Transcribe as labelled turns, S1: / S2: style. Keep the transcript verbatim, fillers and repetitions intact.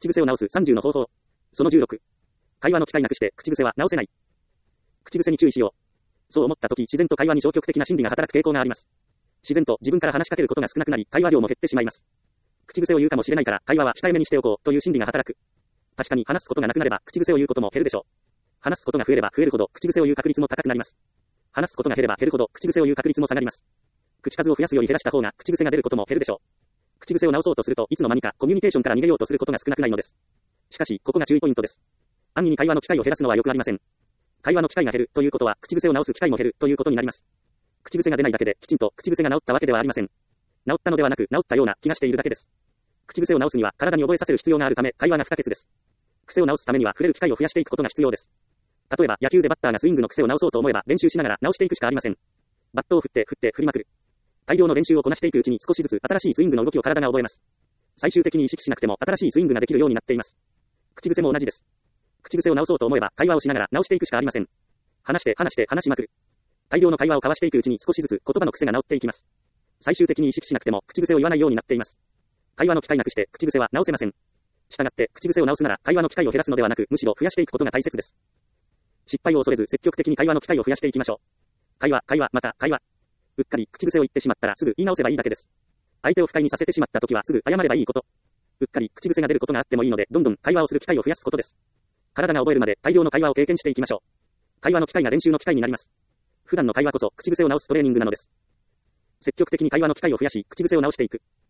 S1: 口癖を直すさんじゅうの方法。そのじゅうろく。会話の機会なくして口癖は直せない。口癖に注意しよう。そう思ったとき、自然と会話に消極的な心理が働く傾向があります。自然と自分から話しかけることが少なくなり、会話量も減ってしまいます。口癖を言うかもしれないから、会話は控えめにしておこうという心理が働く。確かに話すことがなくなれば、口癖を言うことも減るでしょう。話すことが増えれば増えるほど、口癖を言う確率も高くなります。話すことが減れば減るほど、口癖を言う確率も下がります。口数を増やすより減らした方が、口癖が出ることも減るでしょう。口癖を直そうとすると、いつの間にかコミュニケーションから逃げようとすることが少なくないのです。しかし、ここが注意ポイントです。安易に会話の機会を減らすのは良くありません。会話の機会が減るということは、口癖を直す機会も減るということになります。口癖が出ないだけで、きちんと口癖が治ったわけではありません。治ったのではなく、治ったような気がしているだけです。口癖を直すには、体に覚えさせる必要があるため、会話が不可欠です。癖を直すためには、触れる機会を増やしていくことが必要です。例えば、野球でバッターがスイングの癖を直そうと思えば、練習しながら直していくしかありません。バットを振って振って振りまくる。大量の練習をこなしていくうちに少しずつ新しいスイングの動きを体が覚えます。最終的に意識しなくても新しいスイングができるようになっています。口癖も同じです。口癖を直そうと思えば、会話をしながら直していくしかありません。話して話して話しまくる。大量の会話を交わしていくうちに少しずつ言葉の癖が治っていきます。最終的に意識しなくても口癖を言わないようになっています。会話の機会なくして口癖は直せません。したがって口癖を直すなら会話の機会を減らすのではなく、むしろ増やしていくことが大切です。失敗を恐れず積極的に会話の機会を増やしていきましょう。会話、会話、また会話。うっかり口癖を言ってしまったらすぐ言い直せばいいだけです。相手を不快にさせてしまった時はすぐ謝ればいいこと。うっかり口癖が出ることがあってもいいので、どんどん会話をする機会を増やすことです。体が覚えるまで大量の会話を経験していきましょう。会話の機会が練習の機会になります。普段の会話こそ口癖を直すトレーニングなのです。積極的に会話の機会を増やし、口癖を直していく。